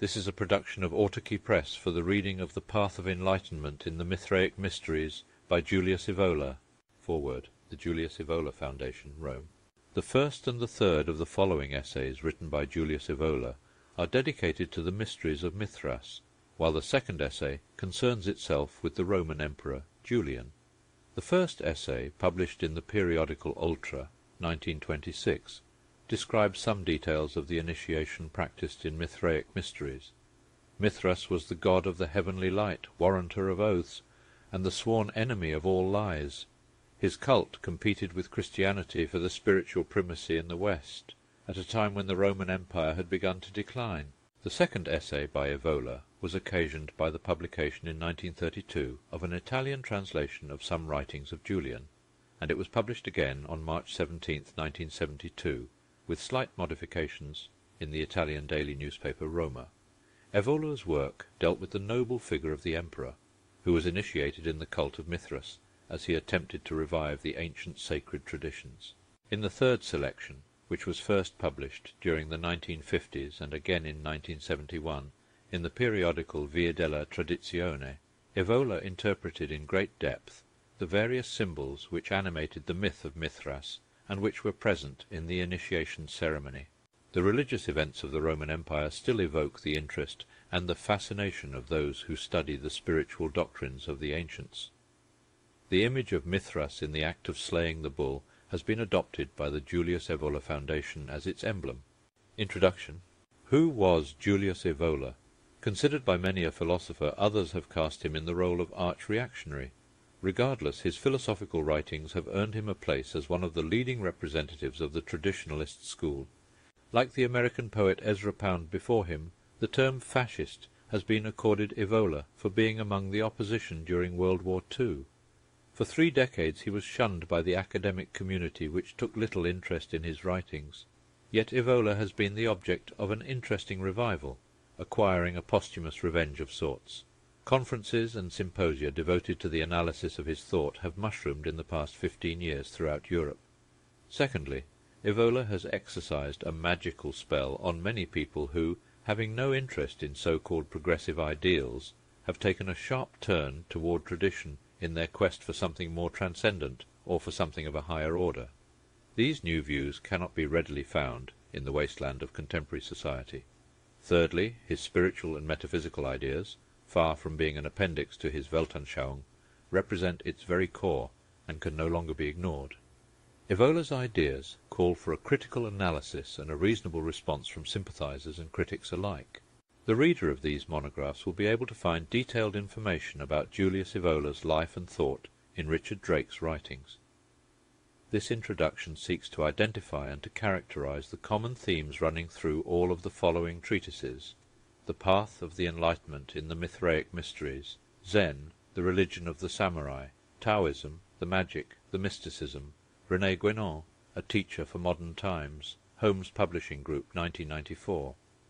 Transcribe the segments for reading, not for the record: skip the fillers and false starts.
This is a production of Autarky Press for the reading of The Path of Enlightenment in the Mithraic Mysteries by Julius Evola. Foreword. The Julius Evola Foundation, Rome. The first and the third of the following essays written by Julius Evola are dedicated to the mysteries of Mithras, while the second essay concerns itself with the Roman Emperor Julian. The first essay, published in the periodical Ultra, 1926, describes some details of the initiation practised in Mithraic mysteries. Mithras was the god of the heavenly light, warranter of oaths, and the sworn enemy of all lies. His cult competed with Christianity for the spiritual primacy in the West, at a time when the Roman Empire had begun to decline. The second essay by Evola was occasioned by the publication in 1932 of an Italian translation of some writings of Julian, and it was published again on March 17, 1972, with slight modifications, in the Italian daily newspaper Roma. Evola's work dealt with the noble figure of the emperor, who was initiated in the cult of Mithras, as he attempted to revive the ancient sacred traditions. In the third selection, which was first published during the 1950s and again in 1971 in the periodical Via della Tradizione, Evola interpreted in great depth the various symbols which animated the myth of Mithras and which were present in the initiation ceremony. The religious events of the Roman Empire still evoke the interest and the fascination of those who study the spiritual doctrines of the ancients. The image of Mithras in the act of slaying the bull has been adopted by the Julius Evola Foundation as its emblem. Introduction. Who was Julius Evola? Considered by many a philosopher, others have cast him in the role of arch-reactionary. Regardless, his philosophical writings have earned him a place as one of the leading representatives of the traditionalist school. Like the American poet Ezra Pound before him, the term fascist has been accorded Evola for being among the opposition during World War II. For 3 decades he was shunned by the academic community, which took little interest in his writings. Yet Evola has been the object of an interesting revival, acquiring a posthumous revenge of sorts. Conferences and symposia devoted to the analysis of his thought have mushroomed in the past 15 years throughout Europe. Secondly, Evola has exercised a magical spell on many people who, having no interest in so-called progressive ideals, have taken a sharp turn toward tradition in their quest for something more transcendent or for something of a higher order. These new views cannot be readily found in the wasteland of contemporary society. Thirdly, his spiritual and metaphysical ideas, far from being an appendix to his Weltanschauung, represent its very core and can no longer be ignored. Evola's ideas call for a critical analysis and a reasonable response from sympathizers and critics alike. The reader of these monographs will be able to find detailed information about Julius Evola's life and thought in Richard Drake's writings. This introduction seeks to identify and to characterize the common themes running through all of the following treatises: The Path of the Enlightenment in the Mithraic Mysteries, Zen, the Religion of the Samurai, Taoism, the Magic, the Mysticism, René Guénon, A Teacher for Modern Times, Holmes Publishing Group, 1994.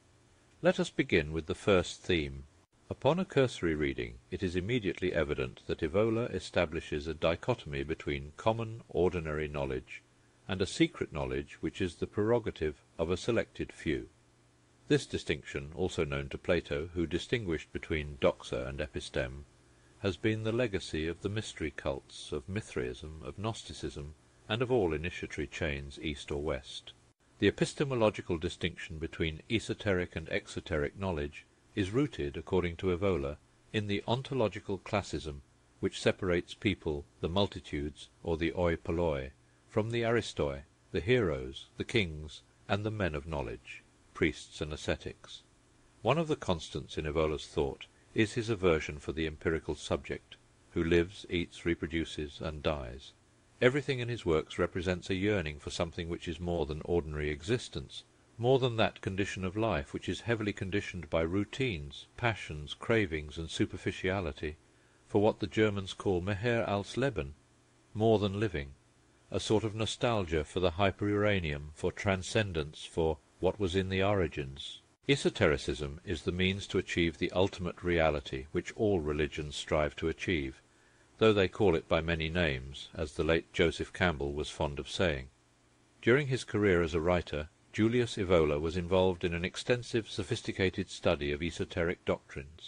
Let us begin with the first theme. Upon a cursory reading, it is immediately evident that Evola establishes a dichotomy between common, ordinary knowledge and a secret knowledge which is the prerogative of a selected few. This distinction, also known to Plato, who distinguished between doxa and episteme, has been the legacy of the mystery cults, of Mithraism, of Gnosticism, and of all initiatory chains east or west. The epistemological distinction between esoteric and exoteric knowledge is rooted, according to Evola, in the ontological classism which separates people, the multitudes, or the oi polloi, from the aristoi, the heroes, the kings, and the men of knowledge, priests and ascetics. One of the constants in Evola's thought is his aversion for the empirical subject, who lives, eats, reproduces, and dies. Everything in his works represents a yearning for something which is more than ordinary existence, more than that condition of life which is heavily conditioned by routines, passions, cravings, and superficiality, for what the Germans call Mehr als Leben, more than living, a sort of nostalgia for the hyperuranium, for transcendence, for what was in the origins. Esotericism is the means to achieve the ultimate reality which all religions strive to achieve, though they call it by many names, as the late Joseph Campbell was fond of saying. During his career as a writer, Julius Evola was involved in an extensive, sophisticated study of esoteric doctrines.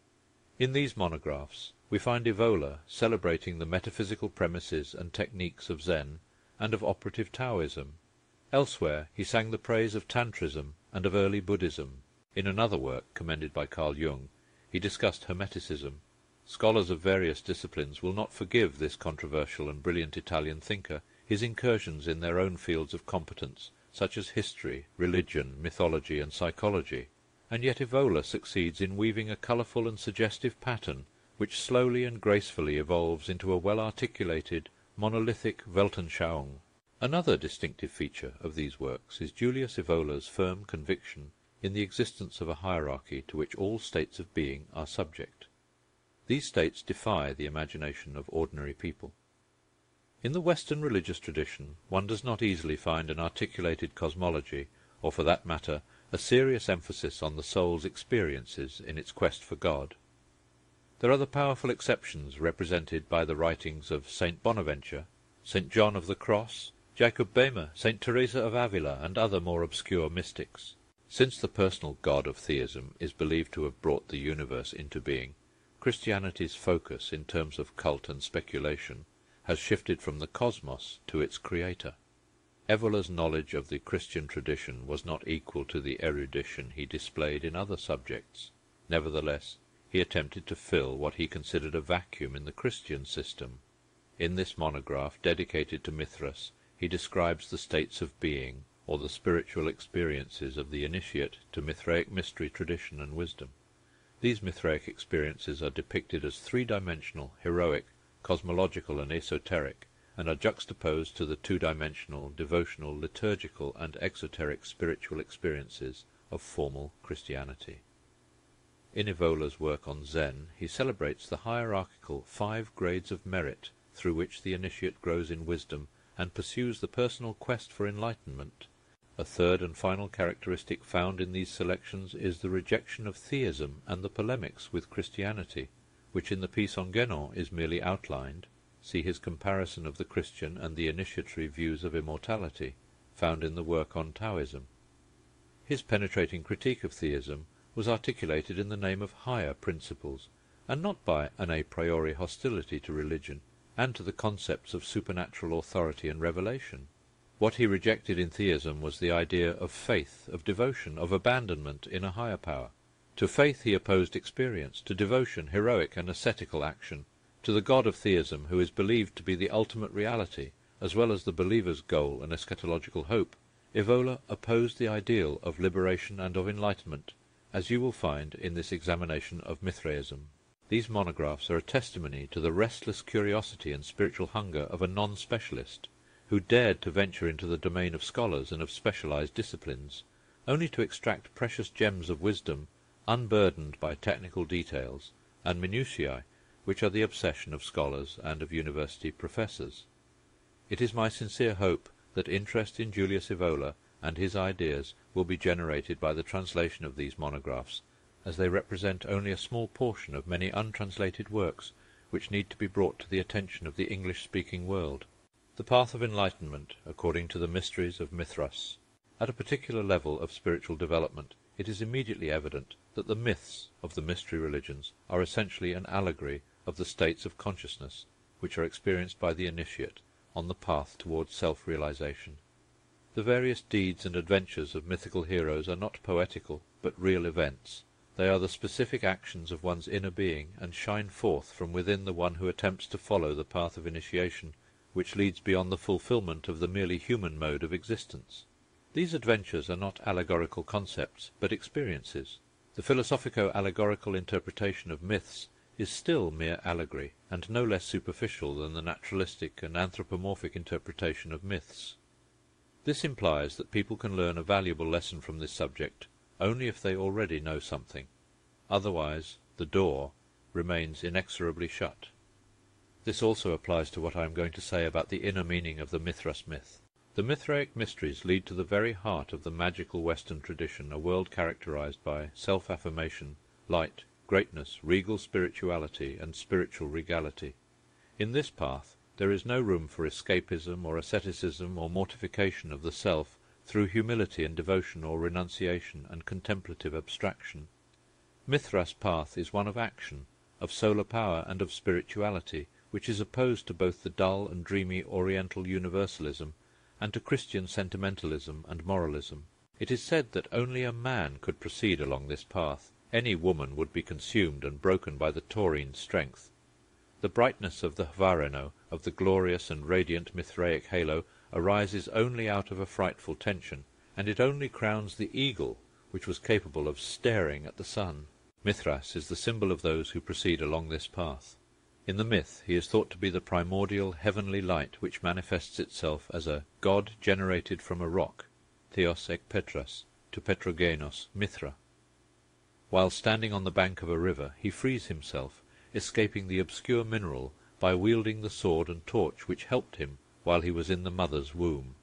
In these monographs we find Evola celebrating the metaphysical premises and techniques of Zen and of operative Taoism. Elsewhere he sang the praise of Tantrism and of early Buddhism. In another work, commended by Carl Jung, he discussed Hermeticism. Scholars of various disciplines will not forgive this controversial and brilliant Italian thinker his incursions in their own fields of competence, such as history, religion, mythology, and psychology, and yet Evola succeeds in weaving a colourful and suggestive pattern which slowly and gracefully evolves into a well-articulated, monolithic Weltanschauung. Another distinctive feature of these works is Julius Evola's firm conviction in the existence of a hierarchy to which all states of being are subject. These states defy the imagination of ordinary people. In the Western religious tradition one does not easily find an articulated cosmology, or for that matter a serious emphasis on the soul's experiences in its quest for God. There are the powerful exceptions represented by the writings of Saint Bonaventure, Saint John of the Cross, Jacob Boehme, Saint Teresa of Avila, and other more obscure mystics. Since the personal God of theism is believed to have brought the universe into being, Christianity's focus in terms of cult and speculation has shifted from the cosmos to its creator. Evola's knowledge of the Christian tradition was not equal to the erudition he displayed in other subjects. Nevertheless, he attempted to fill what he considered a vacuum in the Christian system. In this monograph dedicated to Mithras he describes the states of being, or the spiritual experiences of the initiate to Mithraic mystery, tradition, and wisdom. These Mithraic experiences are depicted as three-dimensional, heroic, cosmological, and esoteric, and are juxtaposed to the two-dimensional, devotional, liturgical, and exoteric spiritual experiences of formal Christianity. In Evola's work on Zen he celebrates the hierarchical 5 grades of merit through which the initiate grows in wisdom and pursues the personal quest for enlightenment. A third and final characteristic found in these selections is the rejection of theism and the polemics with Christianity, which in the piece on Guénon is merely outlined. See his comparison of the Christian and the initiatory views of immortality, found in the work on Taoism. His penetrating critique of theism was articulated in the name of higher principles, and not by an a priori hostility to religion and to the concepts of supernatural authority and revelation. What he rejected in theism was the idea of faith, of devotion, of abandonment in a higher power. To faith he opposed experience, to devotion heroic and ascetical action. To the God of theism, who is believed to be the ultimate reality, as well as the believer's goal and eschatological hope, Evola opposed the ideal of liberation and of enlightenment, as you will find in this examination of Mithraism. These monographs are a testimony to the restless curiosity and spiritual hunger of a non-specialist, who dared to venture into the domain of scholars and of specialized disciplines, only to extract precious gems of wisdom unburdened by technical details and minutiae, which are the obsession of scholars and of university professors. It is my sincere hope that interest in Julius Evola and his ideas will be generated by the translation of these monographs, as they represent only a small portion of many untranslated works which need to be brought to the attention of the English-speaking world. The path of enlightenment, according to the mysteries of Mithras. At a particular level of spiritual development, it is immediately evident that the myths of the mystery religions are essentially an allegory of the states of consciousness which are experienced by the initiate on the path towards self-realization. The various deeds and adventures of mythical heroes are not poetical, but real events. They are the specific actions of one's inner being, and shine forth from within the one who attempts to follow the path of initiation, which leads beyond the fulfilment of the merely human mode of existence. These adventures are not allegorical concepts, but experiences. The philosophico-allegorical interpretation of myths is still mere allegory, and no less superficial than the naturalistic and anthropomorphic interpretation of myths. This implies that people can learn a valuable lesson from this subject only if they already know something. Otherwise the door remains inexorably shut. This also applies to what I am going to say about the inner meaning of the Mithras myth. The Mithraic mysteries lead to the very heart of the magical Western tradition, a world characterized by self-affirmation, light, greatness, regal spirituality, and spiritual regality. In this path there is no room for escapism or asceticism or mortification of the self through humility and devotion or renunciation and contemplative abstraction. Mithras' path is one of action, of solar power and of spirituality, which is opposed to both the dull and dreamy Oriental universalism and to Christian sentimentalism and moralism. It is said that only a man could proceed along this path. Any woman would be consumed and broken by the taurine strength. The brightness of the Hvareno, of the glorious and radiant Mithraic halo, arises only out of a frightful tension, and it only crowns the eagle, which was capable of staring at the sun. Mithras is the symbol of those who proceed along this path. In the myth he is thought to be the primordial heavenly light which manifests itself as a god generated from a rock, Theos ek Petras, to Petrogenos, Mithra. While standing on the bank of a river he frees himself, escaping the obscure mineral by wielding the sword and torch which helped him while he was in the mother's womb.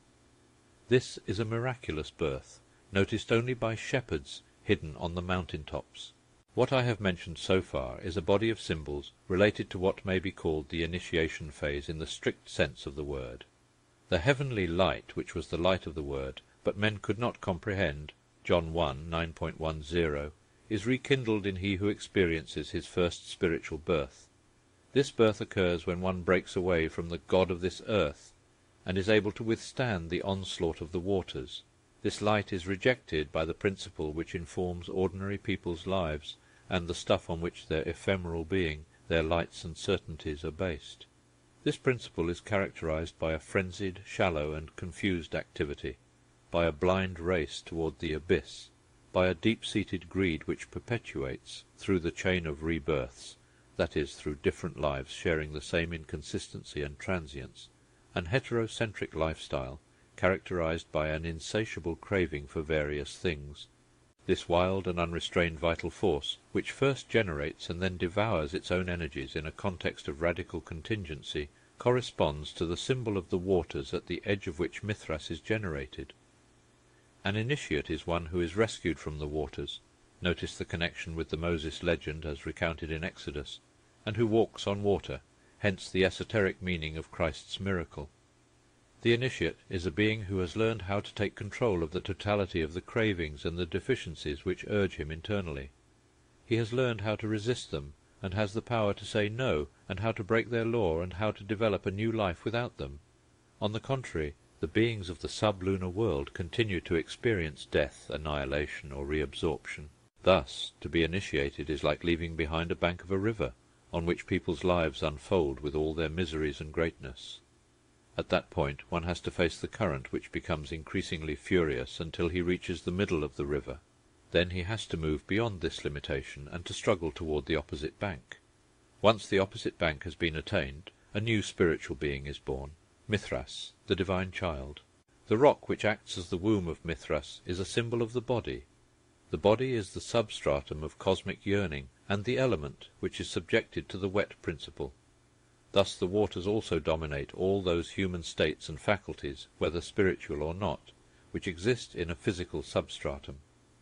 This is a miraculous birth, noticed only by shepherds hidden on the mountain tops. What I have mentioned so far is a body of symbols related to what may be called the initiation phase in the strict sense of the word. The heavenly light, which was the light of the word, but men could not comprehend, John 1, 9.10, is rekindled in he who experiences his first spiritual birth. This birth occurs when one breaks away from the god of this earth, and is able to withstand the onslaught of the waters. This light is rejected by the principle which informs ordinary people's lives, and the stuff on which their ephemeral being, their lights and certainties are based. This principle is characterized by a frenzied, shallow, and confused activity, by a blind race toward the abyss, by a deep-seated greed which perpetuates, through the chain of rebirths, that is, through different lives sharing the same inconsistency and transience, an heterocentric lifestyle, characterized by an insatiable craving for various things. This wild and unrestrained vital force, which first generates and then devours its own energies in a context of radical contingency, corresponds to the symbol of the waters at the edge of which Mithras is generated. An initiate is one who is rescued from the waters, notice the connection with the Moses legend as recounted in Exodus, and who walks on water, hence the esoteric meaning of Christ's miracle. The initiate is a being who has learned how to take control of the totality of the cravings and the deficiencies which urge him internally. He has learned how to resist them, and has the power to say no, and how to break their law, and how to develop a new life without them. On the contrary, the beings of the sub-lunar world continue to experience death, annihilation, or reabsorption. Thus, to be initiated is like leaving behind a bank of a river, on which people's lives unfold with all their miseries and greatness. At that point one has to face the current, which becomes increasingly furious until he reaches the middle of the river. Then he has to move beyond this limitation and to struggle toward the opposite bank. Once the opposite bank has been attained, a new spiritual being is born, Mithras, the divine child. The rock which acts as the womb of Mithras is a symbol of the body. The body is the substratum of cosmic yearning, and the element which is subjected to the wet principle. Thus the waters also dominate all those human states and faculties, whether spiritual or not, which exist in a physical substratum.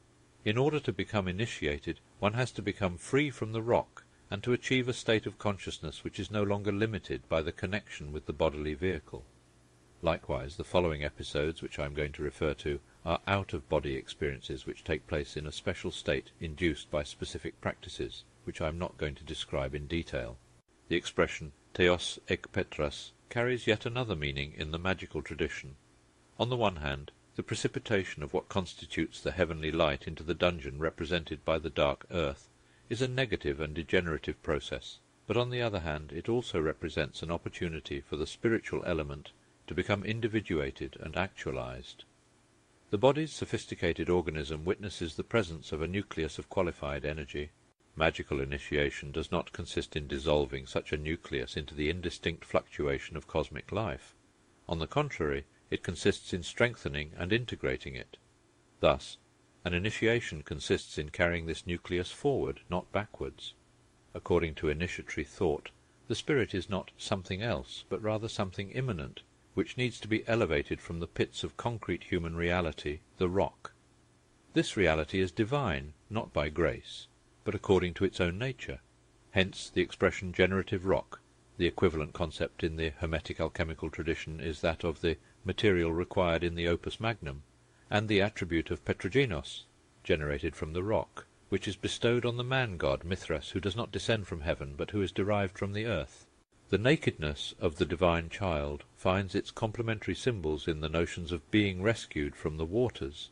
In order to become initiated, one has to become free from the rock, and to achieve a state of consciousness which is no longer limited by the connection with the bodily vehicle. Likewise, the following episodes, which I am going to refer to, are out-of-body experiences which take place in a special state induced by specific practices, which I am not going to describe in detail. The expression Theos ek Petras carries yet another meaning in the magical tradition. On the one hand, the precipitation of what constitutes the heavenly light into the dungeon represented by the dark earth is a negative and degenerative process, but on the other hand it also represents an opportunity for the spiritual element to become individuated and actualized. The body's sophisticated organism witnesses the presence of a nucleus of qualified energy. Magical initiation does not consist in dissolving such a nucleus into the indistinct fluctuation of cosmic life. On the contrary, it consists in strengthening and integrating it. Thus, an initiation consists in carrying this nucleus forward, not backwards. According to initiatory thought, the spirit is not something else, but rather something immanent, which needs to be elevated from the pits of concrete human reality, the rock. This reality is divine, not by grace, but according to its own nature. Hence the expression generative rock. The equivalent concept in the Hermetic alchemical tradition is that of the material required in the opus magnum, and the attribute of Petrogenos, generated from the rock, which is bestowed on the man-god Mithras, who does not descend from heaven, but who is derived from the earth. The nakedness of the divine child finds its complementary symbols in the notions of being rescued from the waters,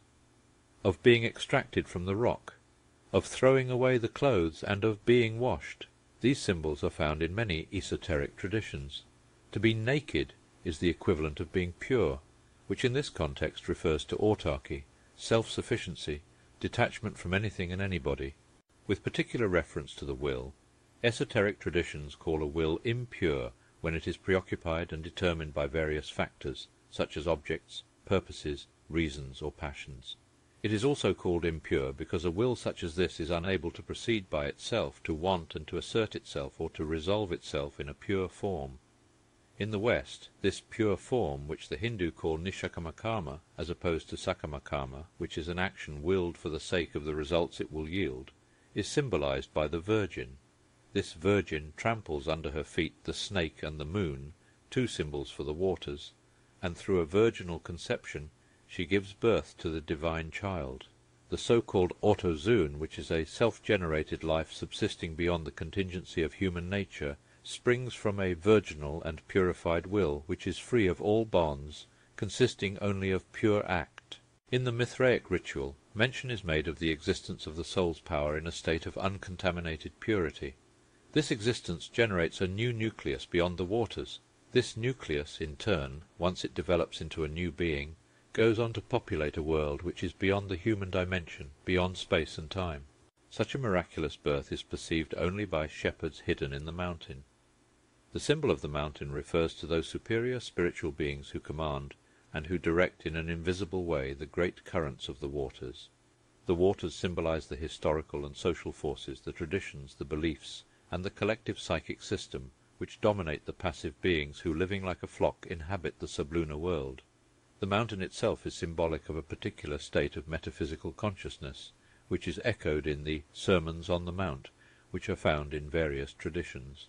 of being extracted from the rock, of throwing away the clothes, and of being washed. These symbols are found in many esoteric traditions. To be naked is the equivalent of being pure, which in this context refers to autarky, self-sufficiency, detachment from anything and anybody. With particular reference to the will, esoteric traditions call a will impure when it is preoccupied and determined by various factors, such as objects, purposes, reasons, or passions. It is also called impure because a will such as this is unable to proceed by itself, to want and to assert itself, or to resolve itself in a pure form. In the West, this pure form, which the Hindu call nishkamakama, as opposed to sakamakama, which is an action willed for the sake of the results it will yield, is symbolized by the Virgin. This Virgin tramples under her feet the snake and the moon, two symbols for the waters, and through a virginal conception she gives birth to the divine child. The so-called autozoon, which is a self-generated life subsisting beyond the contingency of human nature, springs from a virginal and purified will, which is free of all bonds, consisting only of pure act. In the Mithraic ritual, mention is made of the existence of the soul's power in a state of uncontaminated purity. This existence generates a new nucleus beyond the waters. This nucleus, in turn, once it develops into a new being, goes on to populate a world which is beyond the human dimension, beyond space and time. Such a miraculous birth is perceived only by shepherds hidden in the mountain. The symbol of the mountain refers to those superior spiritual beings who command and who direct in an invisible way the great currents of the waters. The waters symbolize the historical and social forces, the traditions, the beliefs, and the collective psychic system which dominate the passive beings who, living like a flock, inhabit the sublunar world. The mountain itself is symbolic of a particular state of metaphysical consciousness, which is echoed in the Sermons on the Mount, which are found in various traditions.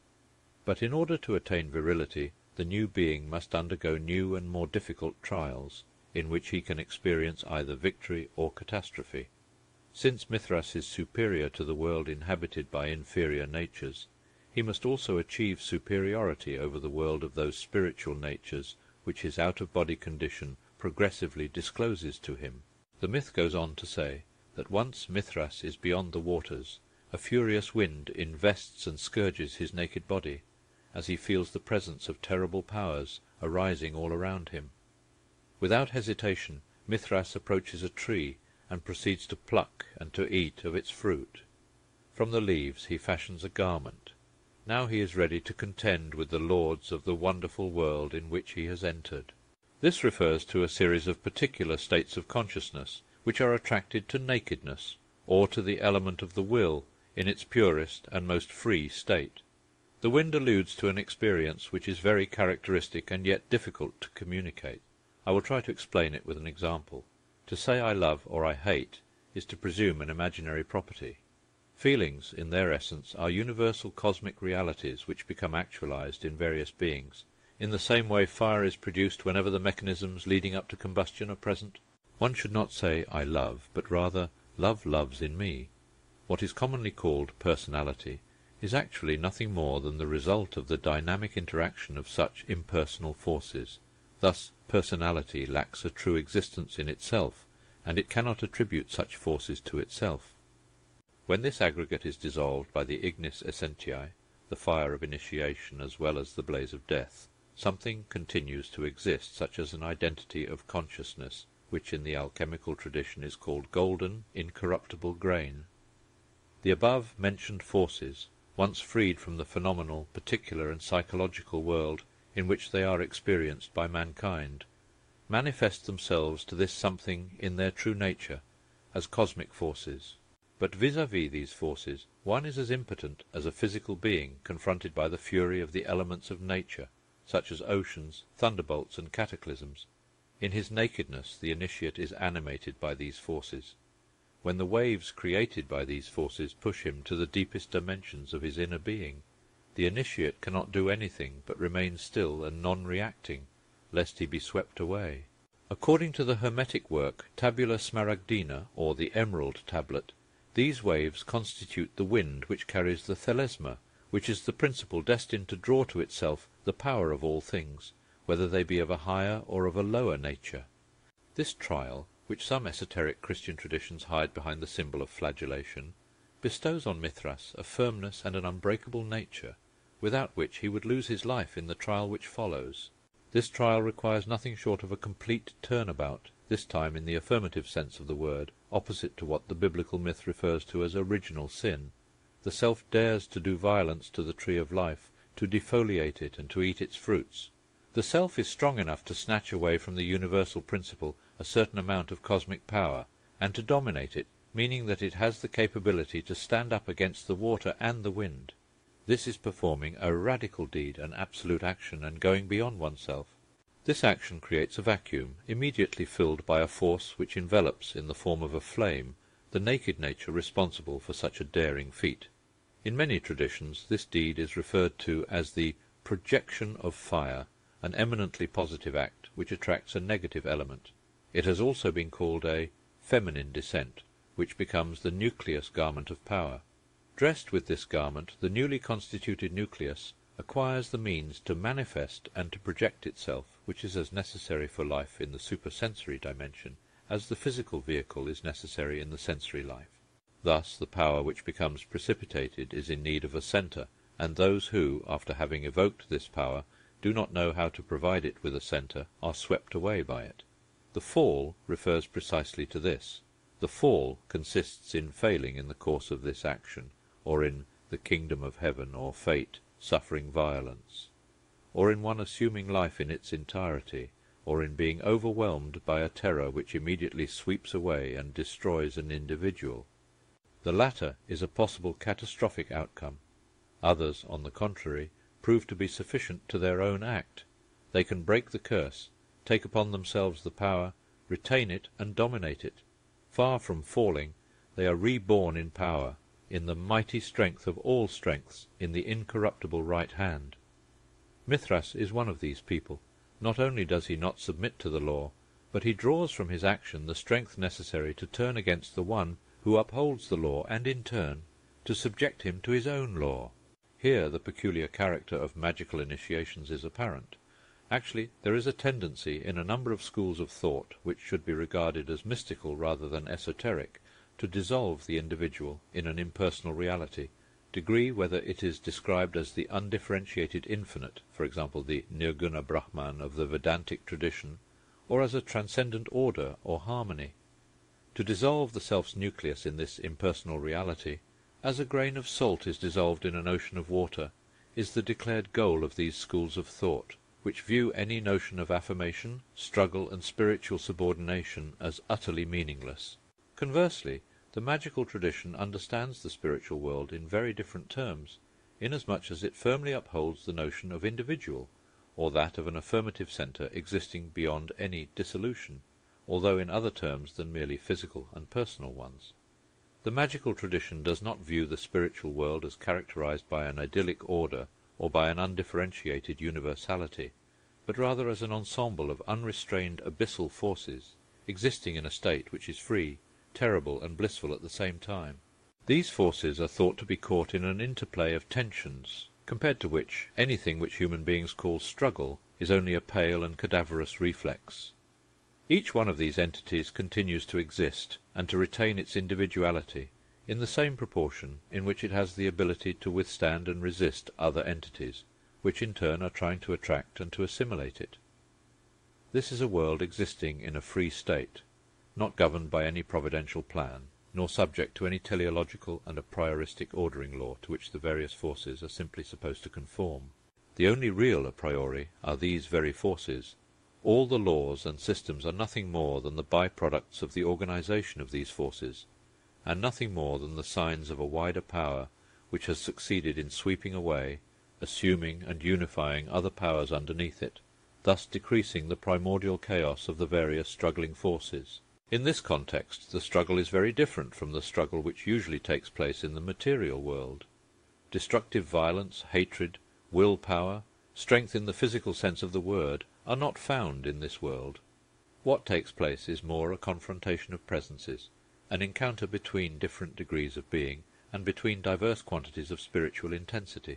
But in order to attain virility, the new being must undergo new and more difficult trials, in which he can experience either victory or catastrophe. Since Mithras is superior to the world inhabited by inferior natures, he must also achieve superiority over the world of those spiritual natures which his out-of-body condition progressively discloses to him. The myth goes on to say that once Mithras is beyond the waters, a furious wind invests and scourges his naked body, as he feels the presence of terrible powers arising all around him. Without hesitation, Mithras approaches a tree and proceeds to pluck and to eat of its fruit. From the leaves he fashions a garment. Now he is ready to contend with the lords of the wonderful world in which he has entered. This refers to a series of particular states of consciousness which are attracted to nakedness, or to the element of the will in its purest and most free state. The wind alludes to an experience which is very characteristic and yet difficult to communicate. I will try to explain it with an example. To say I love or I hate is to presume an imaginary property. Feelings, in their essence, are universal cosmic realities which become actualized in various beings. In the same way fire is produced whenever the mechanisms leading up to combustion are present. One should not say I love, but rather love loves in me. What is commonly called personality is actually nothing more than the result of the dynamic interaction of such impersonal forces. Thus personality lacks a true existence in itself, and it cannot attribute such forces to itself. When this aggregate is dissolved by the ignis essentiae, the fire of initiation as well as the blaze of death, something continues to exist, such as an identity of consciousness, which in the alchemical tradition is called golden, incorruptible grain. The above-mentioned forces, once freed from the phenomenal, particular and psychological world in which they are experienced by mankind, manifest themselves to this something in their true nature as cosmic forces. But vis-à-vis these forces, one is as impotent as a physical being confronted by the fury of the elements of nature, such as oceans, thunderbolts, and cataclysms. In his nakedness the initiate is animated by these forces. When the waves created by these forces push him to the deepest dimensions of his inner being, the initiate cannot do anything but remain still and non-reacting, lest he be swept away. According to the Hermetic work Tabula Smaragdina, or the Emerald Tablet, these waves constitute the wind which carries the Thelesma, which is the principle destined to draw to itself the power of all things, whether they be of a higher or of a lower nature. This trial, which some esoteric Christian traditions hide behind the symbol of flagellation, bestows on Mithras a firmness and an unbreakable nature, without which he would lose his life in the trial which follows. This trial requires nothing short of a complete turnabout, this time in the affirmative sense of the word, opposite to what the biblical myth refers to as original sin. The self dares to do violence to the tree of life, to defoliate it and to eat its fruits. The self is strong enough to snatch away from the universal principle a certain amount of cosmic power, and to dominate it, meaning that it has the capability to stand up against the water and the wind. This is performing a radical deed, an absolute action, and going beyond oneself. This action creates a vacuum, immediately filled by a force which envelops, in the form of a flame, the naked nature responsible for such a daring feat. In many traditions this deed is referred to as the projection of fire, an eminently positive act which attracts a negative element. It has also been called a feminine descent, which becomes the nucleus garment of power. Dressed with this garment, the newly constituted nucleus acquires the means to manifest and to project itself, which is as necessary for life in the supersensory dimension as the physical vehicle is necessary in the sensory life. Thus the power which becomes precipitated is in need of a centre, and those who, after having evoked this power, do not know how to provide it with a centre, are swept away by it. The fall refers precisely to this. The fall consists in failing in the course of this action, or in the kingdom of heaven or fate suffering violence, or in one assuming life in its entirety, or in being overwhelmed by a terror which immediately sweeps away and destroys an individual. The latter is a possible catastrophic outcome. Others, on the contrary, prove to be sufficient to their own act. They can break the curse, take upon themselves the power, retain it and dominate it. Far from falling, they are reborn in power, in the mighty strength of all strengths, in the incorruptible right hand. Mithras is one of these people. Not only does he not submit to the law, but he draws from his action the strength necessary to turn against the one who upholds the law, and in turn to subject him to his own law. Here the peculiar character of magical initiations is apparent. Actually, there is a tendency in a number of schools of thought, which should be regarded as mystical rather than esoteric, to dissolve the individual in an impersonal reality, degree whether it is described as the undifferentiated infinite, for example the Nirguna Brahman of the Vedantic tradition, or as a transcendent order or harmony. To dissolve the self's nucleus in this impersonal reality, as a grain of salt is dissolved in an ocean of water, is the declared goal of these schools of thought, which view any notion of affirmation, struggle, and spiritual subordination as utterly meaningless. Conversely, the magical tradition understands the spiritual world in very different terms, inasmuch as it firmly upholds the notion of individual, or that of an affirmative centre existing beyond any dissolution, although in other terms than merely physical and personal ones. The magical tradition does not view the spiritual world as characterized by an idyllic order or by an undifferentiated universality, but rather as an ensemble of unrestrained abyssal forces, existing in a state which is free, terrible, and blissful at the same time. These forces are thought to be caught in an interplay of tensions, compared to which anything which human beings call struggle is only a pale and cadaverous reflex. Each one of these entities continues to exist, and to retain its individuality, in the same proportion in which it has the ability to withstand and resist other entities, which in turn are trying to attract and to assimilate it. This is a world existing in a free state, not governed by any providential plan, nor subject to any teleological and a prioristic ordering law to which the various forces are simply supposed to conform. The only real a priori are these very forces. All the laws and systems are nothing more than the by-products of the organization of these forces, and nothing more than the signs of a wider power which has succeeded in sweeping away, assuming and unifying other powers underneath it, thus decreasing the primordial chaos of the various struggling forces. In this context the struggle is very different from the struggle which usually takes place in the material world. Destructive violence, hatred, will-power, strength in the physical sense of the word, are not found in this world. What takes place is more a confrontation of presences, an encounter between different degrees of being, and between diverse quantities of spiritual intensity.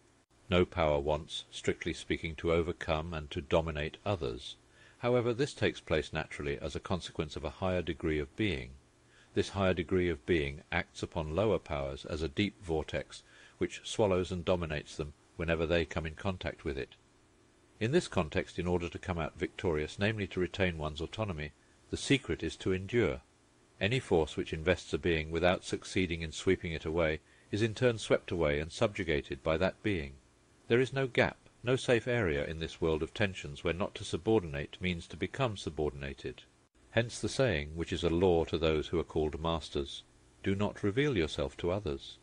No power wants, strictly speaking, to overcome and to dominate others. However, this takes place naturally as a consequence of a higher degree of being. This higher degree of being acts upon lower powers as a deep vortex which swallows and dominates them whenever they come in contact with it. In this context, in order to come out victorious, namely to retain one's autonomy, the secret is to endure. Any force which invests a being without succeeding in sweeping it away is in turn swept away and subjugated by that being. There is no gap, no safe area in this world of tensions where not to subordinate means to become subordinated. Hence the saying, which is a law to those who are called masters, "Do not reveal yourself to others."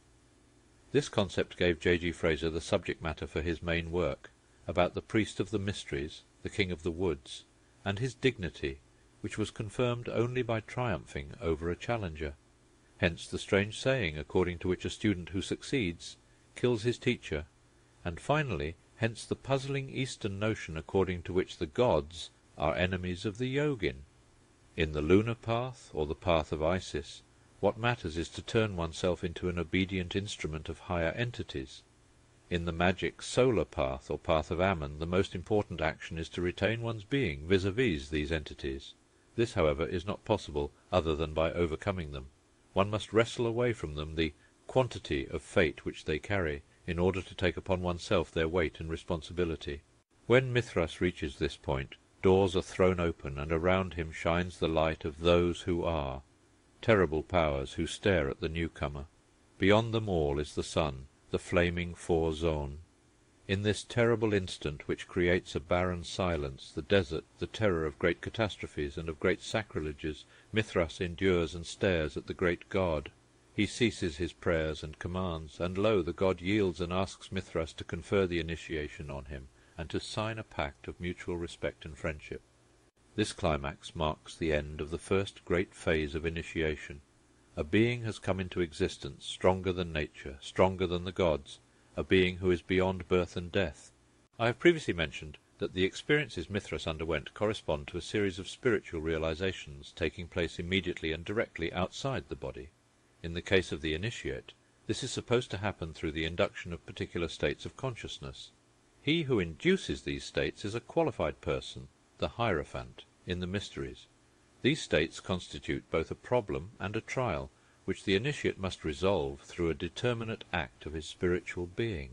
This concept gave J.G. Frazer the subject matter for his main work, about the priest of the mysteries, the king of the woods, and his dignity, which was confirmed only by triumphing over a challenger. Hence the strange saying according to which a student who succeeds kills his teacher, and finally hence the puzzling Eastern notion according to which the gods are enemies of the yogin. In the lunar path or the path of Isis, what matters is to turn oneself into an obedient instrument of higher entities. In the magic solar path or path of Ammon, the most important action is to retain one's being vis-à-vis these entities. This, however, is not possible other than by overcoming them. One must wrestle away from them the quantity of fate which they carry, in order to take upon oneself their weight and responsibility. When Mithras reaches this point, doors are thrown open, and around him shines the light of those who are, terrible powers who stare at the newcomer. Beyond them all is the sun, the flaming four-zone. In this terrible instant which creates a barren silence, the desert, the terror of great catastrophes and of great sacrileges, Mithras endures and stares at the great god. He ceases his prayers and commands, and lo, the god yields and asks Mithras to confer the initiation on him, and to sign a pact of mutual respect and friendship. This climax marks the end of the first great phase of initiation. A being has come into existence, stronger than nature, stronger than the gods, a being who is beyond birth and death. I have previously mentioned that the experiences Mithras underwent correspond to a series of spiritual realizations taking place immediately and directly outside the body. In the case of the initiate, this is supposed to happen through the induction of particular states of consciousness. He who induces these states is a qualified person, the Hierophant, in the mysteries. These states constitute both a problem and a trial, which the initiate must resolve through a determinate act of his spiritual being.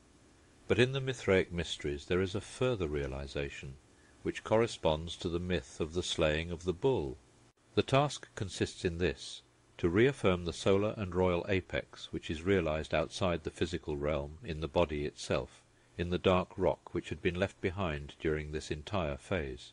But in the Mithraic mysteries there is a further realization, which corresponds to the myth of the slaying of the bull. The task consists in this: to reaffirm the solar and royal apex which is realized outside the physical realm in the body itself, in the dark rock which had been left behind during this entire phase.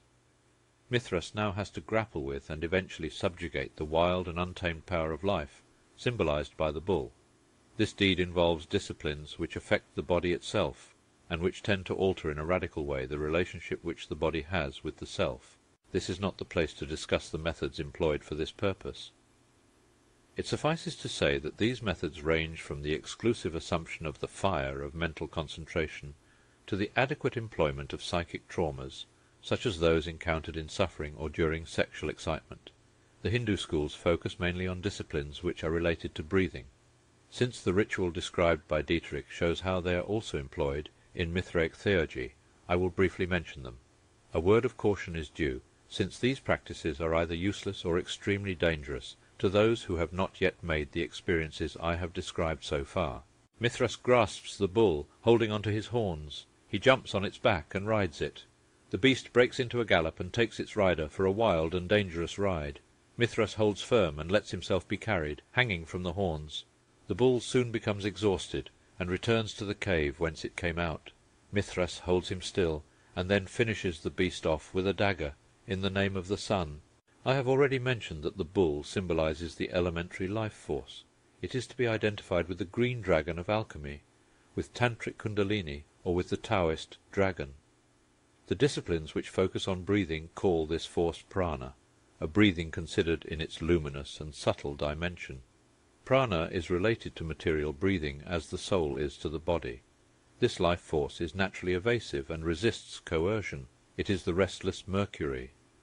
Mithras now has to grapple with and eventually subjugate the wild and untamed power of life, symbolized by the bull. This deed involves disciplines which affect the body itself, and which tend to alter in a radical way the relationship which the body has with the self. This is not the place to discuss the methods employed for this purpose. It suffices to say that these methods range from the exclusive assumption of the fire of mental concentration to the adequate employment of psychic traumas, such as those encountered in suffering or during sexual excitement. The Hindu schools focus mainly on disciplines which are related to breathing. Since the ritual described by Dietrich shows how they are also employed in Mithraic theurgy, I will briefly mention them. A word of caution is due, since these practices are either useless or extremely dangerous to those who have not yet made the experiences I have described so far. Mithras grasps the bull, holding on to his horns. He jumps on its back and rides it. The beast breaks into a gallop and takes its rider for a wild and dangerous ride. Mithras holds firm and lets himself be carried, hanging from the horns. The bull soon becomes exhausted, and returns to the cave whence it came out. Mithras holds him still, and then finishes the beast off with a dagger, in the name of the sun. I have already mentioned that the bull symbolizes the elementary life force. It is to be identified with the green dragon of alchemy, with Tantric Kundalini, or with the Taoist dragon. The disciplines which focus on breathing call this force prana, a breathing considered in its luminous and subtle dimension. Prana is related to material breathing as the soul is to the body. This life force is naturally evasive and resists coercion. It is the restless Mercury.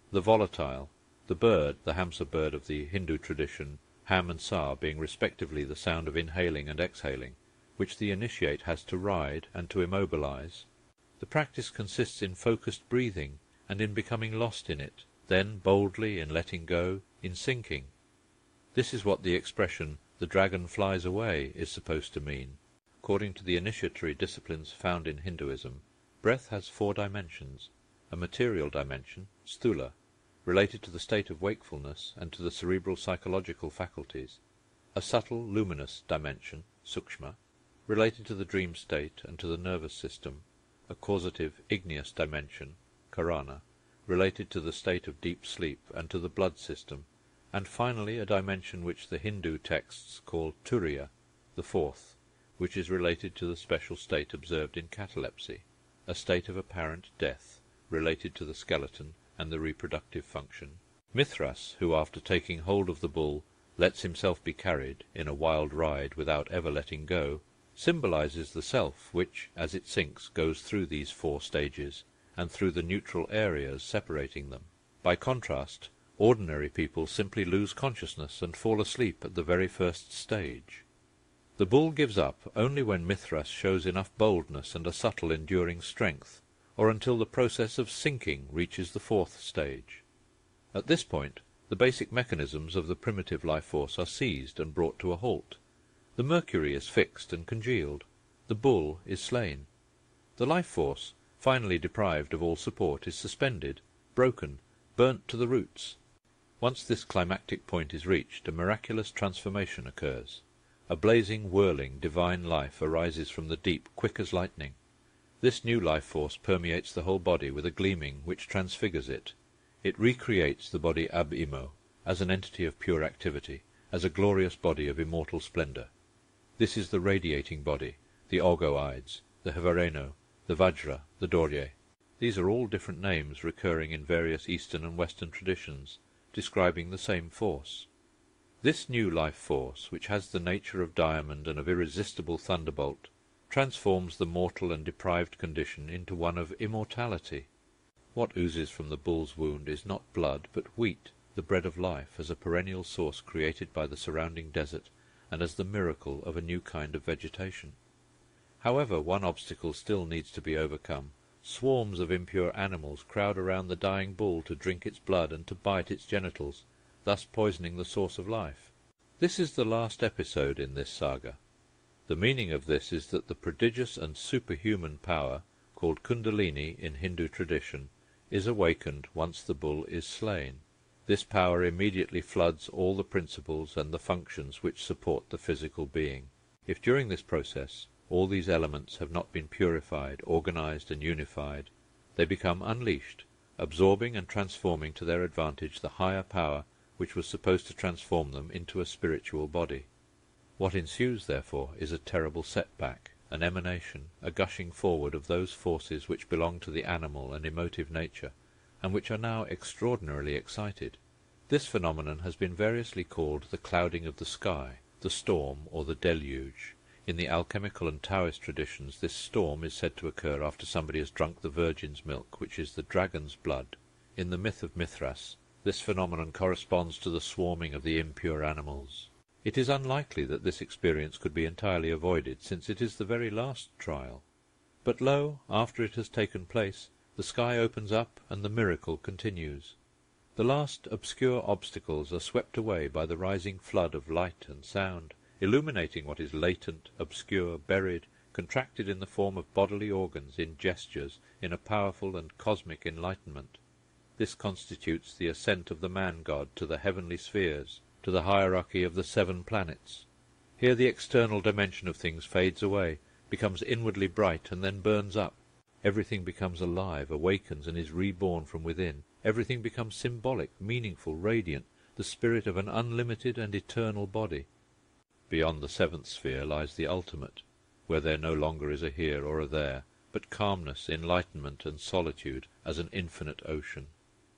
the volatile, the bird, the Hamsa bird of the Hindu tradition, Ham and Sa being respectively the sound of inhaling and exhaling, which the initiate has to ride and to immobilize. The practice consists in focused breathing, and in becoming lost in it, then boldly in letting go, in sinking. This is what the expression, "the dragon flies away," is supposed to mean. According to the initiatory disciplines found in Hinduism, breath has 4 dimensions: a material dimension, sthula, related to the state of wakefulness and to the cerebral psychological faculties; a subtle luminous dimension, sukshma, related to the dream state and to the nervous system; a causative igneous dimension, karana, related to the state of deep sleep and to the blood system; and finally a dimension which the Hindu texts call turiya, the 4th, which is related to the special state observed in catalepsy, a state of apparent death, related to the skeleton and the reproductive function. Mithras, who after taking hold of the bull lets himself be carried, in a wild ride without ever letting go, symbolizes the self which, as it sinks, goes through these 4 stages, and through the neutral areas separating them. By contrast, ordinary people simply lose consciousness and fall asleep at the very first stage. The bull gives up only when Mithras shows enough boldness and a subtle enduring strength, or until the process of sinking reaches the 4th stage. At this point, the basic mechanisms of the primitive life force are seized and brought to a halt. The mercury is fixed and congealed. The bull is slain. The life force, finally deprived of all support, is suspended, broken, burnt to the roots. Once this climactic point is reached, a miraculous transformation occurs. A blazing, whirling, divine life arises from the deep, quick as lightning. This new life force permeates the whole body with a gleaming which transfigures it. It recreates the body ab imo, as an entity of pure activity, as a glorious body of immortal splendour. This is the radiating body, the Ogoides, the Havareno, the Vajra, the Dorje. These are all different names recurring in various Eastern and Western traditions, describing the same force. This new life force, which has the nature of diamond and of irresistible thunderbolt, transforms the mortal and deprived condition into one of immortality. What oozes from the bull's wound is not blood, but wheat, the bread of life, as a perennial source created by the surrounding desert, and as the miracle of a new kind of vegetation. However, one obstacle still needs to be overcome. Swarms of impure animals crowd around the dying bull to drink its blood and to bite its genitals, thus poisoning the source of life. This is the last episode in this saga. The meaning of this is that the prodigious and superhuman power, called Kundalini in Hindu tradition, is awakened once the bull is slain. This power immediately floods all the principles and the functions which support the physical being. If during this process all these elements have not been purified, organized, and unified, they become unleashed, absorbing and transforming to their advantage the higher power which was supposed to transform them into a spiritual body. What ensues, therefore, is a terrible setback, an emanation, a gushing forward of those forces which belong to the animal and emotive nature, and which are now extraordinarily excited. This phenomenon has been variously called the clouding of the sky, the storm, or the deluge. In the alchemical and Taoist traditions this storm is said to occur after somebody has drunk the virgin's milk, which is the dragon's blood. In the myth of Mithras, this phenomenon corresponds to the swarming of the impure animals. It is unlikely that this experience could be entirely avoided, since it is the very last trial. But lo, after it has taken place, the sky opens up and the miracle continues. The last obscure obstacles are swept away by the rising flood of light and sound, illuminating what is latent, obscure, buried, contracted in the form of bodily organs, in gestures, in a powerful and cosmic enlightenment. This constitutes the ascent of the man-god to the heavenly spheres, to the hierarchy of the 7 planets. Here the external dimension of things fades away, becomes inwardly bright, and then burns up. Everything becomes alive, awakens, and is reborn from within. Everything becomes symbolic, meaningful, radiant, the spirit of an unlimited and eternal body. Beyond the 7th sphere lies the ultimate, where there no longer is a here or a there, but calmness, enlightenment, and solitude as an infinite ocean.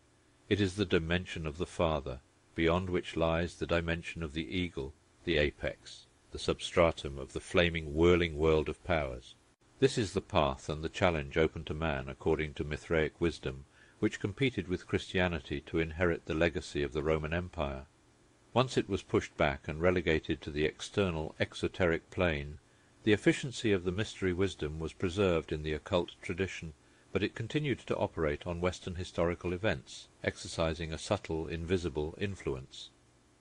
It is the dimension of the Father, beyond which lies the dimension of the eagle, the apex, the substratum of the flaming, whirling world of powers. This is the path and the challenge open to man according to Mithraic wisdom, which competed with Christianity to inherit the legacy of the Roman Empire. Once it was pushed back and relegated to the external exoteric plane, the efficiency of the mystery wisdom was preserved in the occult tradition, but it continued to operate on Western historical events, exercising a subtle, invisible influence.